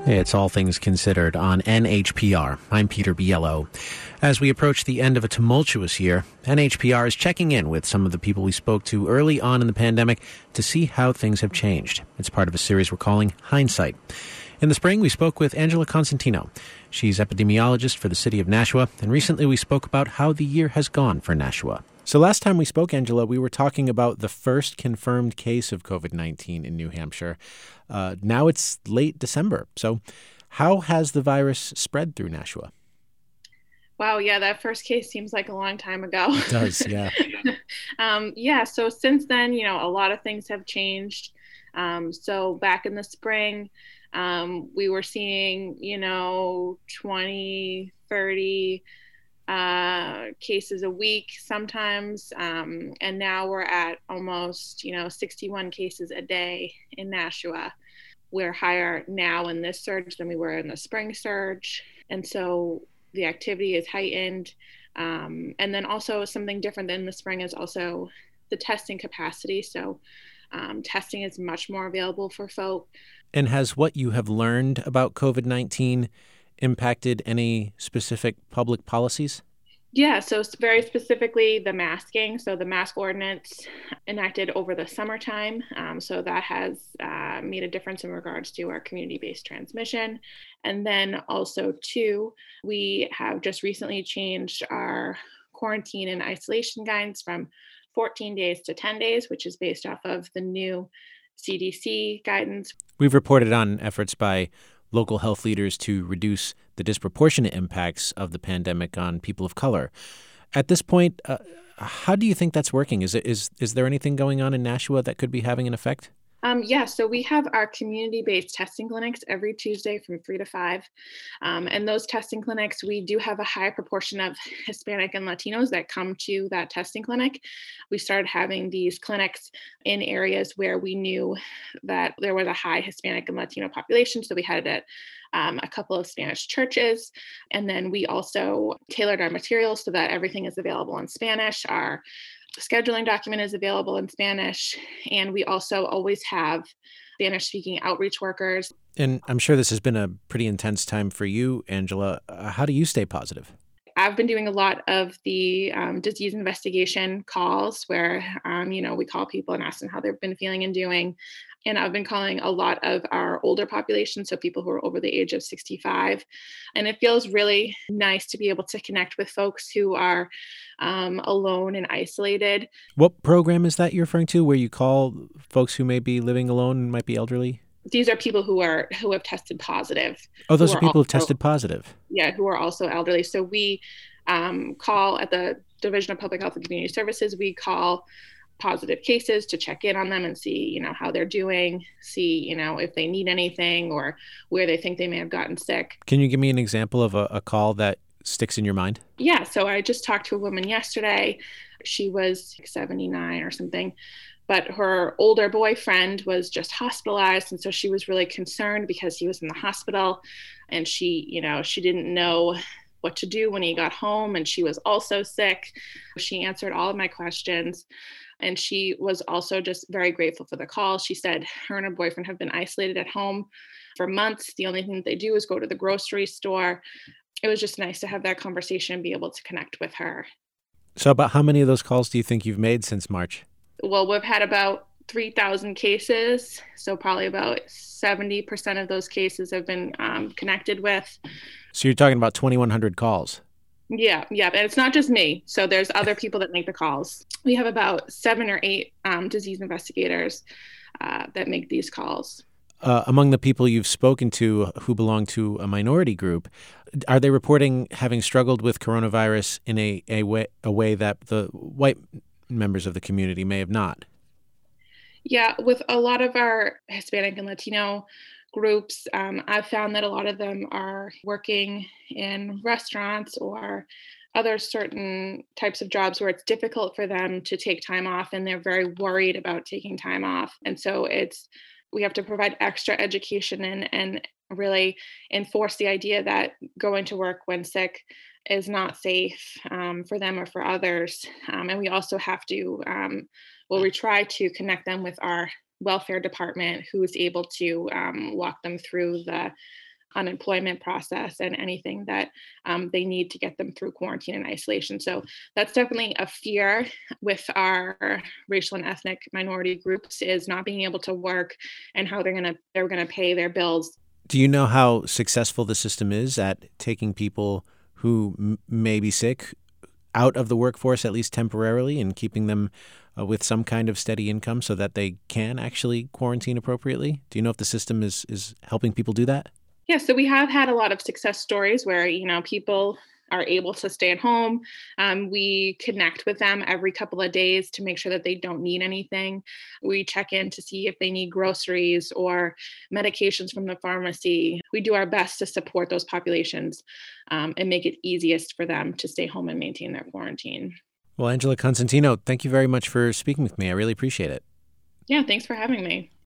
Hey, it's All Things Considered on NHPR. I'm Peter Biello. As we approach the end of a tumultuous year, NHPR is checking in with some of the people we spoke to early on in the pandemic to see how things have changed. It's part of a series we're calling Hindsight. In the spring, we spoke with Angela Constantino. She's epidemiologist for the city of Nashua, and recently we spoke about how the year has gone for Nashua. So last time we spoke, Angela, we were talking about the first confirmed case of COVID-19 in New Hampshire. Now it's late December. So how has the virus spread through Nashua? Wow, yeah, that first case seems like a long time ago. It does, yeah. So since then, a lot of things have changed. So back in the spring, we were seeing, 20, 30 cases a week sometimes. And now we're at almost, 61 cases a day in Nashua. We're higher now in this surge than we were in the spring surge. And so the activity is heightened. And then also something different than the spring is also the testing capacity. So testing is much more available for folk. And has what you have learned about COVID-19 impacted any specific public policies? Yeah, so very specifically the masking. So the mask ordinance enacted over the summertime. So that has made a difference in regards to our community-based transmission. And then also, too, we have just recently changed our quarantine and isolation guidance from 14 days to 10 days, which is based off of the new CDC guidance. We've reported on efforts by local health leaders to reduce the disproportionate impacts of the pandemic on people of color. At this point, how do you think that's working? Is there anything going on in Nashua that could be having an effect? So we have our community-based testing clinics every Tuesday from 3 to 5. And those testing clinics, we do have a high proportion of Hispanic and Latinos that come to that testing clinic. We started having these clinics in areas where we knew that there was a high Hispanic and Latino population. So we had it at a couple of Spanish churches. And then we also tailored our materials so that everything is available in Spanish. Our scheduling document is available in Spanish, and we also always have Spanish-speaking outreach workers. And I'm sure this has been a pretty intense time for you, Angela. How do you stay positive? I've been doing a lot of the disease investigation calls where, we call people and ask them how they've been feeling and doing. And I've been calling a lot of our older population, so people who are over the age of 65. And it feels really nice to be able to connect with folks who are alone and isolated. What program is that you're referring to, where you call folks who may be living alone and might be elderly? These are people who have tested positive. Oh, those are people who've tested positive. Yeah, who are also elderly. So we call at the Division of Public Health and Community Services, we call positive cases to check in on them and see, how they're doing, see, if they need anything or where they think they may have gotten sick. Can you give me an example of a call that sticks in your mind? Yeah, so I just talked to a woman yesterday. She was 79 or something, but her older boyfriend was just hospitalized. And so she was really concerned because he was in the hospital and she didn't know what to do when he got home. And she was also sick. She answered all of my questions. And she was also just very grateful for the call. She said her and her boyfriend have been isolated at home for months. The only thing that they do is go to the grocery store. It was just nice to have that conversation and be able to connect with her. So about how many of those calls do you think you've made since March? Well, we've had about 3,000 cases. So probably about 70% of those cases have been connected with. So you're talking about 2,100 calls. Yeah. And it's not just me. So there's other people that make the calls. We have about 7 or 8 disease investigators that make these calls. Among the people you've spoken to who belong to a minority group, are they reporting having struggled with coronavirus in a way that the white members of the community may have not? Yeah, with a lot of our Hispanic and Latino groups, I've found that a lot of them are working in restaurants or other certain types of jobs where it's difficult for them to take time off and they're very worried about taking time off. And so we have to provide extra education and really enforce the idea that going to work when sick is not safe for them or for others. And we also have to, we try to connect them with our welfare department, who is able to walk them through the unemployment process and anything that they need to get them through quarantine and isolation. So that's definitely a fear with our racial and ethnic minority groups, is not being able to work and how they're gonna pay their bills. Do you know how successful the system is at taking people who may be sick out of the workforce, at least temporarily, and keeping them with some kind of steady income so that they can actually quarantine appropriately? Do you know if the system is helping people do that? Yeah, so we have had a lot of success stories where, people are able to stay at home. We connect with them every couple of days to make sure that they don't need anything. We check in to see if they need groceries or medications from the pharmacy. We do our best to support those populations, and make it easiest for them to stay home and maintain their quarantine. Well, Angela Constantino, thank you very much for speaking with me. I really appreciate it. Yeah, thanks for having me.